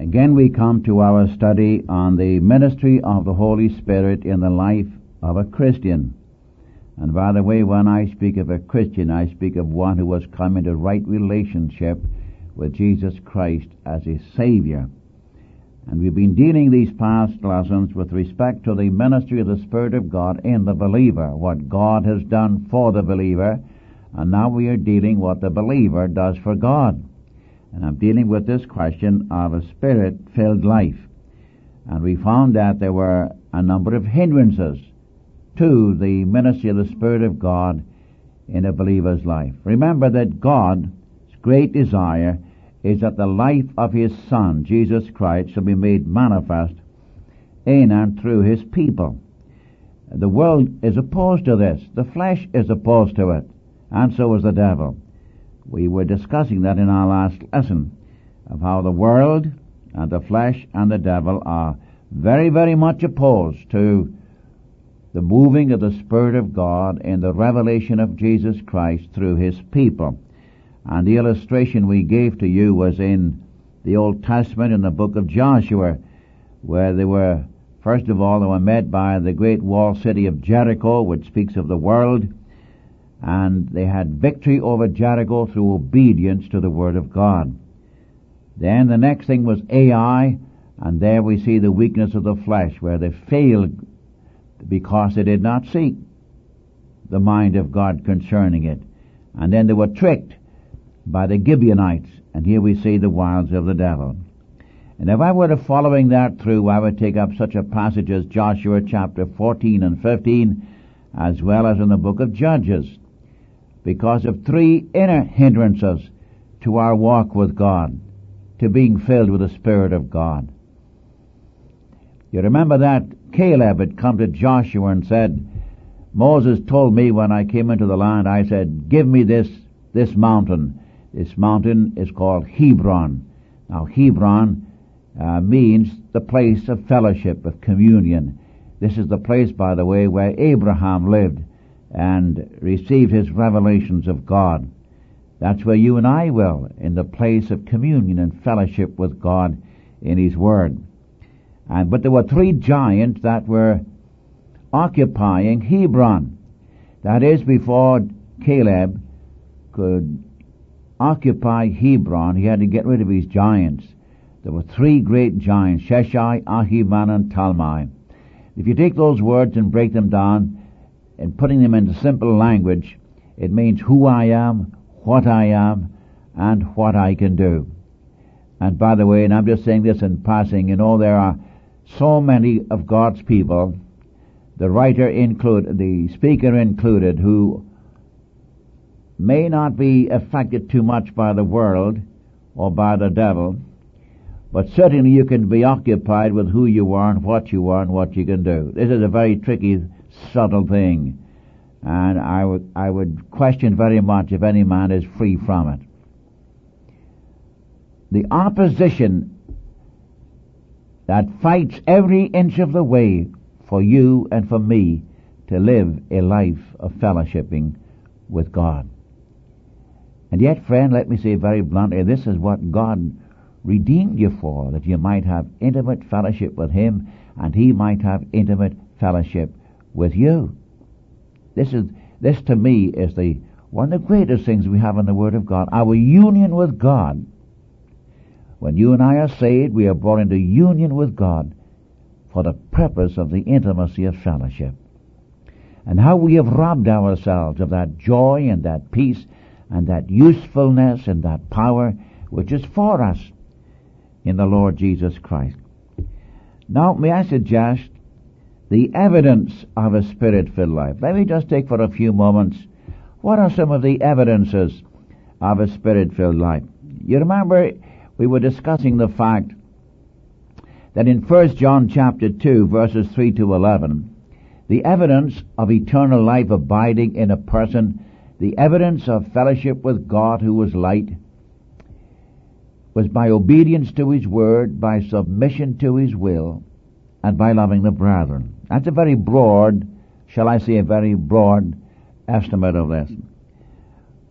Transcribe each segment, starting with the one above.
Again we come to our study on the ministry of the Holy Spirit in the life of a Christian. And by the way, when I speak of a Christian, I speak of one who has come into right relationship with Jesus Christ as his Savior. And we've been dealing these past lessons with respect to the ministry of the Spirit of God in the believer, what God has done for the believer, and now we are dealing what the believer does for God. And I'm dealing with this question of a Spirit-filled life. And we found that there were a number of hindrances to the ministry of the Spirit of God in a believer's life. Remember that God's great desire is that the life of His Son, Jesus Christ, shall be made manifest in and through His people. The world is opposed to this. The flesh is opposed to it, and so is the devil. We were discussing that in our last lesson, of how the world and the flesh and the devil are very, very much opposed to the moving of the Spirit of God in the revelation of Jesus Christ through His people. And the illustration we gave to you was in the Old Testament in the book of Joshua, where they were, first of all, they were met by the great walled city of Jericho, which speaks of the world, and they had victory over Jericho through obedience to the Word of God. Then the next thing was Ai, and there we see the weakness of the flesh, where they failed because they did not seek the mind of God concerning it. And then they were tricked by the Gibeonites, and here we see the wiles of the devil. And if I were to following that through, I would take up such a passage as Joshua chapter 14 and 15, as well as in the book of Judges, because of three inner hindrances to our walk with God, to being filled with the Spirit of God. You remember that Caleb had come to Joshua and said, Moses told me when I came into the land, I said, give me this mountain. This mountain is called Hebron. Now Hebron means the place of fellowship, of communion. This is the place, by the way, where Abraham lived and received his revelations of God. That's where you and I will, in the place of communion and fellowship with God in His Word. But there were three giants that were occupying Hebron. That is, before Caleb could occupy Hebron, he had to get rid of his giants. There were three great giants, Sheshai, Ahiman, and Talmai. If you take those words and break them down and putting them into simple language, it means who I am, and what I can do. And by the way, and I'm just saying this in passing, there are so many of God's people, the writer included, the speaker included, who may not be affected too much by the world or by the devil, but certainly you can be occupied with who you are and what you can do. This is a very tricky, subtle thing, and I would question very much if any man is free from it. The opposition that fights every inch of the way for you and for me to live a life of fellowshipping with God. And yet, friend, let me say very bluntly, this is what God redeemed you for, that you might have intimate fellowship with Him and He might have intimate fellowship with you. This to me is one of the greatest things we have in the Word of God, our union with God. When you and I are saved, we are brought into union with God for the purpose of the intimacy of fellowship. And how we have robbed ourselves of that joy and that peace and that usefulness and that power which is for us in the Lord Jesus Christ. Now, may I suggest the evidence of a Spirit-filled life? Let me just take for a few moments, what are some of the evidences of a Spirit-filled life? You remember we were discussing the fact that in 1 John chapter 2, verses 3 to 11, the evidence of eternal life abiding in a person, the evidence of fellowship with God who was light, was by obedience to His Word, by submission to His will, and by loving the brethren. That's a very broad, shall I say, a very broad estimate of this.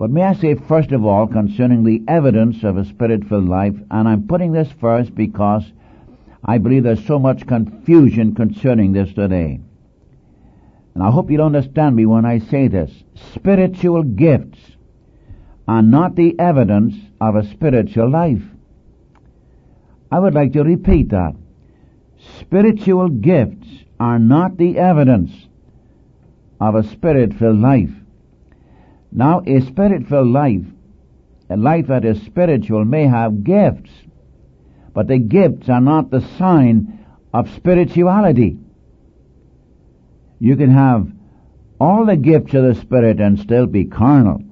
But may I say first of all concerning the evidence of a Spirit-filled life, and I'm putting this first because I believe there's so much confusion concerning this today. And I hope you'll understand me when I say this. Spiritual gifts are not the evidence of a spiritual life. I would like to repeat that. Spiritual gifts are not the evidence of a Spirit-filled life. Now, a Spirit-filled life, a life that is spiritual, may have gifts, but the gifts are not the sign of spirituality. You can have all the gifts of the Spirit and still be carnal.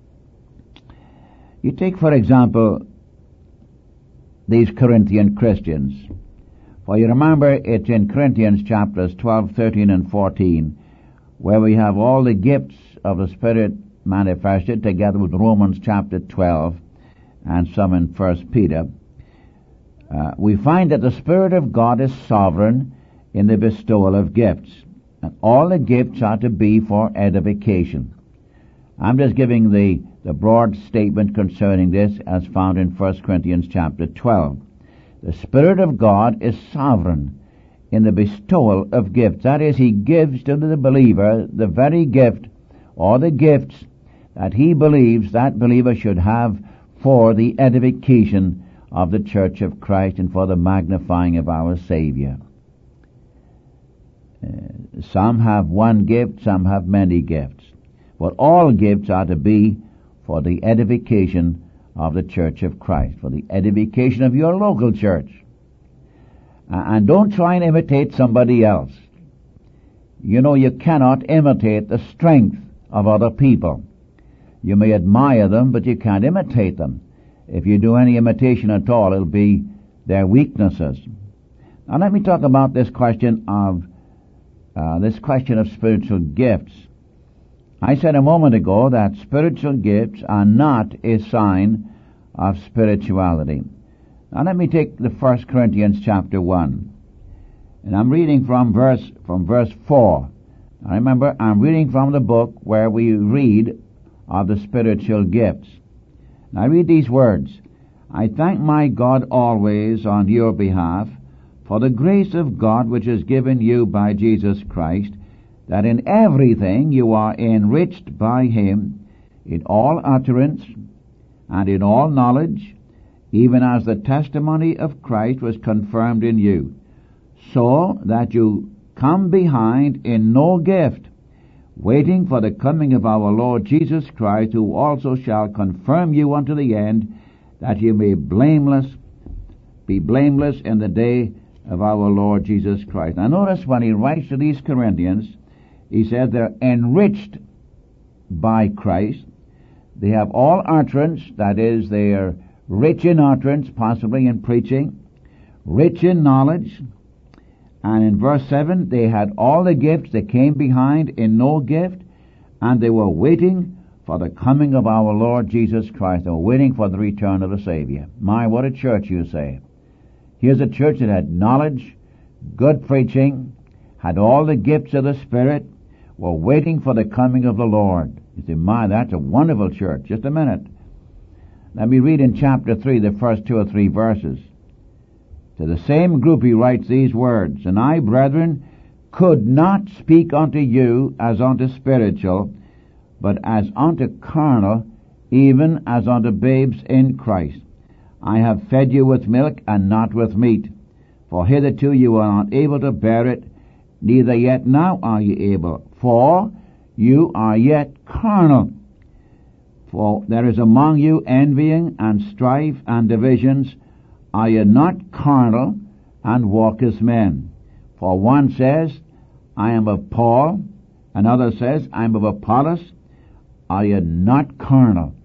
You take, for example, these Corinthian Christians. For you remember, it's in Corinthians chapters 12, 13, and 14, where we have all the gifts of the Spirit manifested, together with Romans chapter 12 and some in 1 Peter. We find that the Spirit of God is sovereign in the bestowal of gifts, and all the gifts are to be for edification. I'm just giving the broad statement concerning this as found in 1 Corinthians chapter 12. The Spirit of God is sovereign in the bestowal of gifts. That is, He gives to the believer the very gift or the gifts that He believes that believer should have for the edification of the Church of Christ and for the magnifying of our Savior. Some have one gift, some have many gifts. But all gifts are to be for the edification of the Church of Christ, for the edification of your local church. And don't try and imitate somebody else. You know, you cannot imitate the strength of other people. You may admire them, but you can't imitate them. If you do any imitation at all, it'll be their weaknesses. Now let me talk about this question of spiritual gifts. I said a moment ago that spiritual gifts are not a sign of spirituality. Now let me take the 1 Corinthians chapter 1. And I'm reading from verse 4. Now remember, I'm reading from the book where we read of the spiritual gifts. Now I read these words. I thank my God always on your behalf for the grace of God which is given you by Jesus Christ, that in everything you are enriched by Him, in all utterance and in all knowledge, even as the testimony of Christ was confirmed in you, so that you come behind in no gift, waiting for the coming of our Lord Jesus Christ, who also shall confirm you unto the end, that you may be blameless in the day of our Lord Jesus Christ. Now notice when he writes to these Corinthians, he said they're enriched by Christ. They have all utterance, that is, they are rich in utterance, possibly in preaching, rich in knowledge. And in verse 7, they had all the gifts, they came behind in no gift, and they were waiting for the coming of our Lord Jesus Christ. They were waiting for the return of the Savior. My, what a church, you say. Here's a church that had knowledge, good preaching, had all the gifts of the Spirit, were waiting for the coming of the Lord. You say, my, that's a wonderful church. Just a minute. Let me read in chapter 3, the first 2 or 3 verses. To the same group he writes these words, And I, brethren, could not speak unto you as unto spiritual, but as unto carnal, even as unto babes in Christ. I have fed you with milk and not with meat, for hitherto you are not able to bear it, neither yet now are you able, for you are yet carnal. For there is among you envying and strife and divisions. Are you not carnal, and walk as men? For one says, I am of Paul, another says, I am of Apollos. Are you not carnal?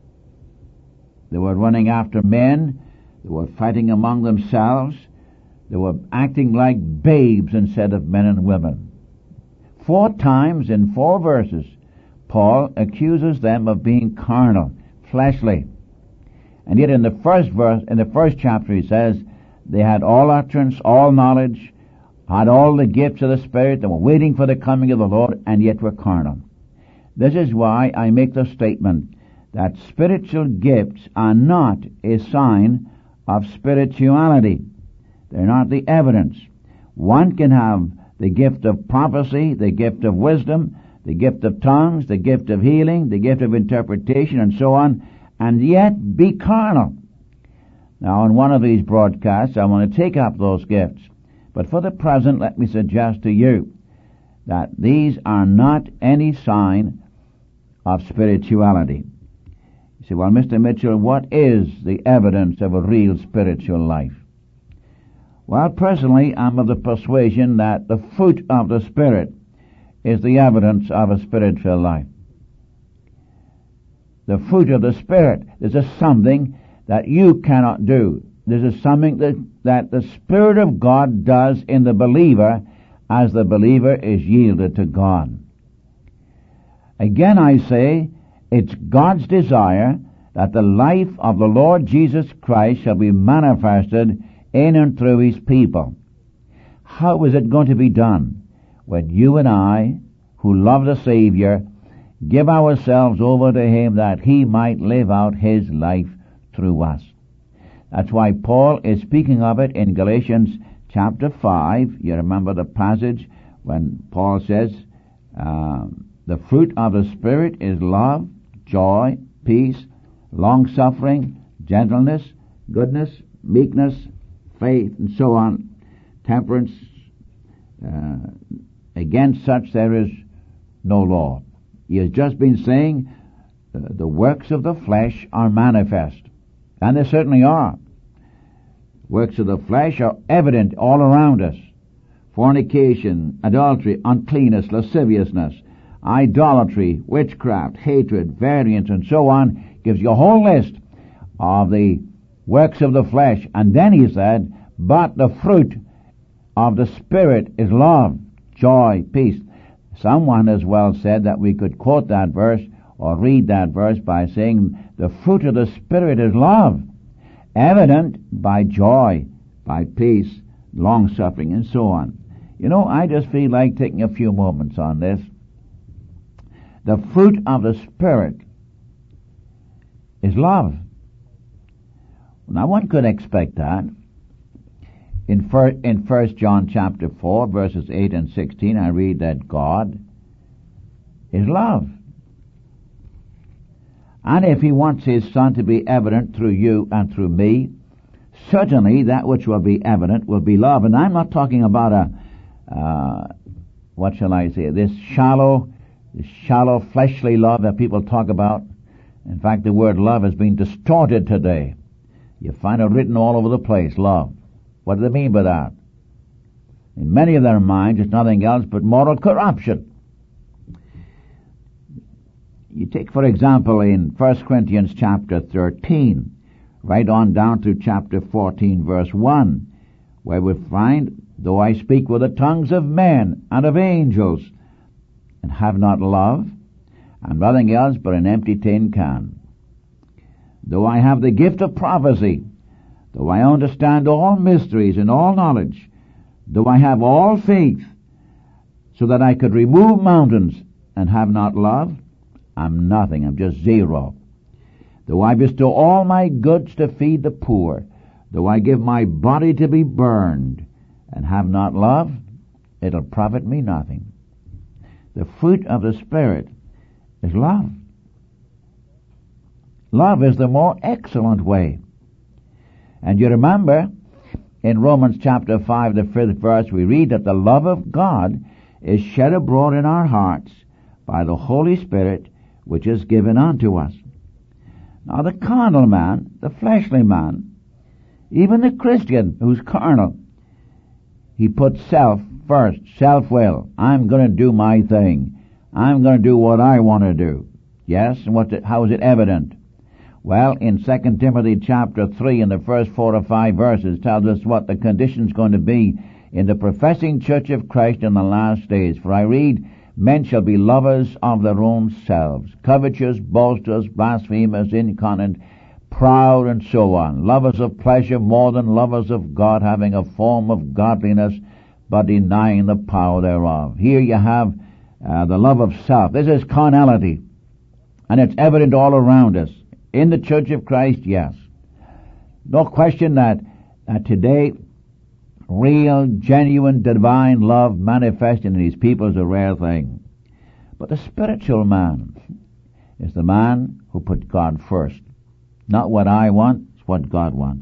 They were running after men. They were fighting among themselves. They were acting like babes instead of men and women. 4 times in 4 verses, Paul accuses them of being carnal, fleshly. And yet in the first verse, in the first chapter, he says, they had all utterance, all knowledge, had all the gifts of the Spirit, they were waiting for the coming of the Lord, and yet were carnal. This is why I make the statement that spiritual gifts are not a sign of spirituality. They're not the evidence. One can have the gift of prophecy, the gift of wisdom, the gift of tongues, the gift of healing, the gift of interpretation, and so on, and yet be carnal. Now, in one of these broadcasts, I want to take up those gifts. But for the present, let me suggest to you that these are not any sign of spirituality. You say, well, Mr. Mitchell, what is the evidence of a real spiritual life? Well, personally, I'm of the persuasion that the fruit of the Spirit is the evidence of a spiritual life. The fruit of the Spirit. This is something that you cannot do. This is something that the Spirit of God does in the believer as the believer is yielded to God. Again, I say, it's God's desire that the life of the Lord Jesus Christ shall be manifested in and through His people. How is it going to be done? When you and I, who love the Savior, give ourselves over to Him that He might live out His life through us. That's why Paul is speaking of it in Galatians chapter 5. You remember the passage when Paul says, the fruit of the Spirit is love, joy, peace, long-suffering, gentleness, goodness, meekness, faith, and so on, temperance. Against such there is no law. He has just been saying the works of the flesh are manifest. And they certainly are. Works of the flesh are evident all around us. Fornication, adultery, uncleanness, lasciviousness, idolatry, witchcraft, hatred, variance, and so on. Gives you a whole list of the works of the flesh. And then he said, but the fruit of the Spirit is love, joy, peace. Someone has well said that we could quote that verse or read that verse by saying the fruit of the Spirit is love, evident by joy, by peace, long-suffering, and so on. You know, I just feel like taking a few moments on this. The fruit of the Spirit is love. Now, one could expect that. In 1 John chapter 4, verses 8 and 16, I read that God is love. And if He wants His Son to be evident through you and through me, certainly that which will be evident will be love. And I'm not talking about this shallow fleshly love that people talk about. In fact, the word love has been distorted today. You find it written all over the place, love. What do they mean by that? In many of their minds, it's nothing else but moral corruption. You take, for example, in 1 Corinthians chapter 13, right on down to chapter 14, verse 1, where we find, though I speak with the tongues of men and of angels, and have not love, I'm nothing else but an empty tin can. Though I have the gift of prophecy, though I understand all mysteries and all knowledge, though I have all faith, so that I could remove mountains and have not love, I'm nothing, I'm just zero. Though I bestow all my goods to feed the poor, though I give my body to be burned, and have not love, it'll profit me nothing. The fruit of the Spirit is love. Love is the more excellent way. And you remember, in Romans chapter 5, the 5th verse, we read that the love of God is shed abroad in our hearts by the Holy Spirit, which is given unto us. Now the carnal man, the fleshly man, even the Christian who's carnal, he puts self first, self-will. I'm going to do my thing. I'm going to do what I want to do. Yes, and how is it evident? Well, in 2 Timothy chapter 3, in the first 4 or 5 verses, tells us what the condition's going to be in the professing church of Christ in the last days. For I read, men shall be lovers of their own selves, covetous, boasters, blasphemers, incontinent, proud, and so on, lovers of pleasure more than lovers of God, having a form of godliness, but denying the power thereof. Here you have the love of self. This is carnality. And it's evident all around us. In the Church of Christ, yes. No question that today, real, genuine, divine love manifested in His people is a rare thing. But the spiritual man is the man who put God first. Not what I want, it's what God wants.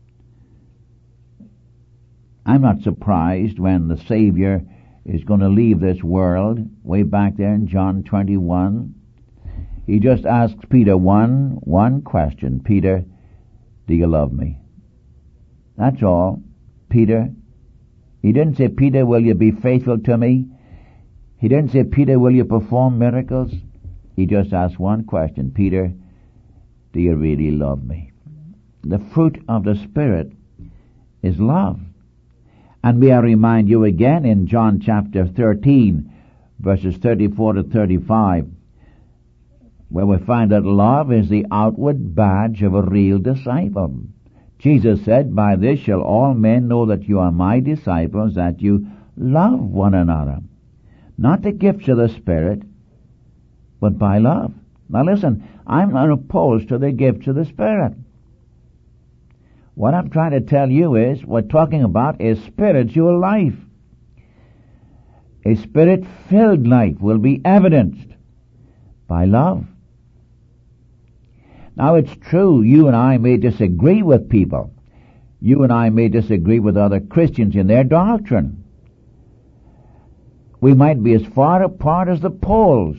I'm not surprised when the Savior is going to leave this world, way back there in John 21. He just asks Peter one question. Peter, do you love me? That's all. Peter. He didn't say, Peter, will you be faithful to me? He didn't say, Peter, will you perform miracles? He just asked one question. Peter, do you really love me? The fruit of the Spirit is love. And may I remind you again in John chapter 13, verses 34 to 35, where we find that love is the outward badge of a real disciple. Jesus said, by this shall all men know that you are my disciples, that you love one another. Not the gifts of the Spirit, but by love. Now listen, I'm not opposed to the gifts of the Spirit. What I'm trying to tell you is, we're talking about is spiritual life. A Spirit-filled life will be evidenced by love. Now it's true, you and I may disagree with people. You and I may disagree with other Christians in their doctrine. We might be as far apart as the poles.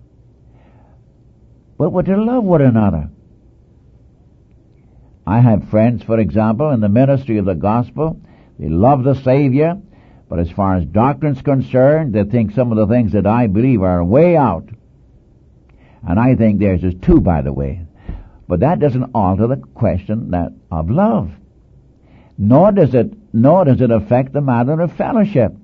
But we're to love one another. I have friends, for example, in the ministry of the gospel. They love the Savior, but as far as doctrine's concerned, they think some of the things that I believe are way out. And I think theirs is too, by the way. But that doesn't alter the question of love. Nor does it affect the matter of fellowship.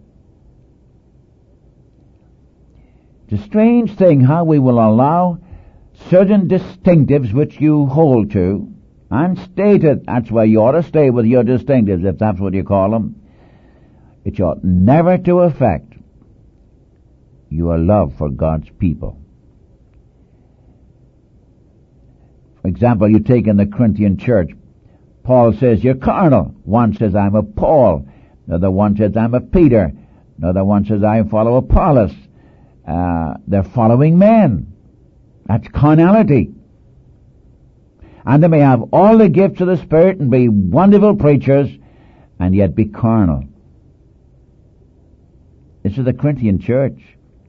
It's a strange thing how we will allow certain distinctives which you hold to and state it. That's why you ought to stay with your distinctives, if that's what you call them. It ought never to affect your love for God's people. For example, you take in the Corinthian church, Paul says, you're carnal. One says, I'm a Paul. Another one says, I'm a Peter. Another one says, I follow Apollos. They're following men. That's carnality. And they may have all the gifts of the Spirit and be wonderful preachers and yet be carnal. This is the Corinthian church.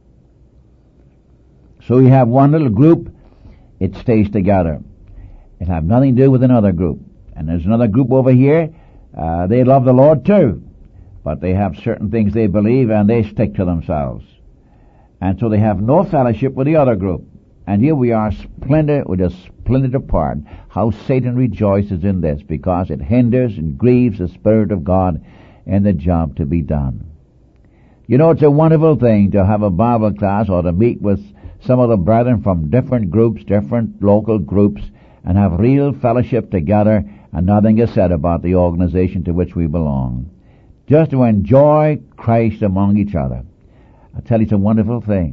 So you have one little group, it stays together. It have nothing to do with another group. And there's another group over here, they love the Lord too. But they have certain things they believe and they stick to themselves. And so they have no fellowship with the other group. And here we are we're just splintered apart. How Satan rejoices in this, because it hinders and grieves the Spirit of God in the job to be done. You know, it's a wonderful thing to have a Bible class or to meet with some of the brethren from different groups, different local groups, and have real fellowship together, and nothing is said about the organization to which we belong. Just to enjoy Christ among each other. I tell you, it's a wonderful thing.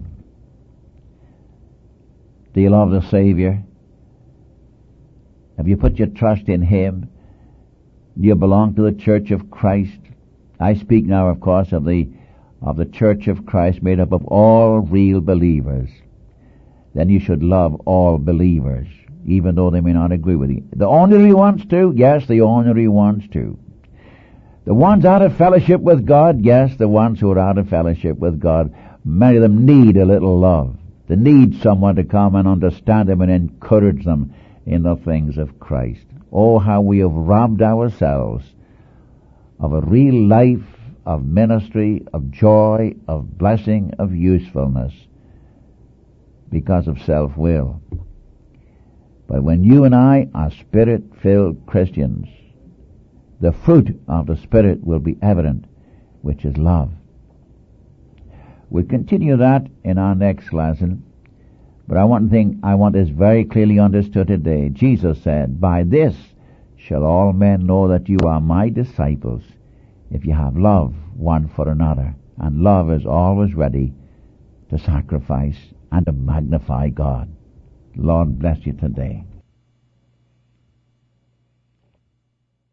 Do you love the Savior? Have you put your trust in Him? Do you belong to the Church of Christ? I speak now, of course, of the Church of Christ made up of all real believers. Then you should love all believers, even though they may not agree with you. The ornery ones too? Yes, the ornery ones too. The ones out of fellowship with God? Yes, the ones who are out of fellowship with God. Many of them need a little love. They need someone to come and understand them and encourage them in the things of Christ. Oh, how we have robbed ourselves of a real life of ministry, of joy, of blessing, of usefulness because of self-will. But when you and I are Spirit-filled Christians, the fruit of the Spirit will be evident, which is love. We'll continue that in our next lesson. But I want this very clearly understood today. Jesus said, by this shall all men know that you are my disciples, if you have love one for another. And love is always ready to sacrifice and to magnify God. Lord bless you today.